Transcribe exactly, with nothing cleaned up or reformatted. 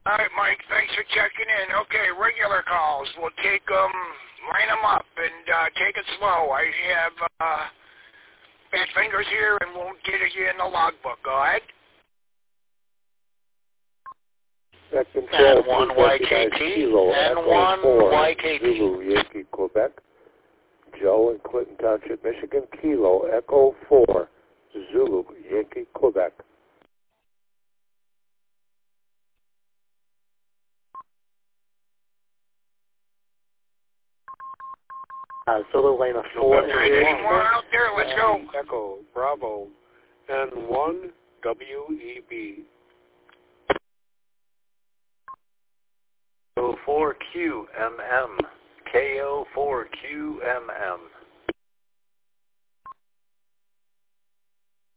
All right, Mike, thanks for checking in. Okay, regular calls. We'll take them, line them up, and uh, take it slow. I have uh, bad fingers here, and we'll get you in the logbook, all right? N one Y K T, N one Y K T. Zulu, Yankee, Quebec. Joe in Clinton Township, Michigan. Kilo, Echo four, Zulu, Yankee, Quebec. Uh, Zulu Lima four. All right, any more out there? Let's go. Echo, Bravo, N one W E B. K O four Q M M. K O four Q M M.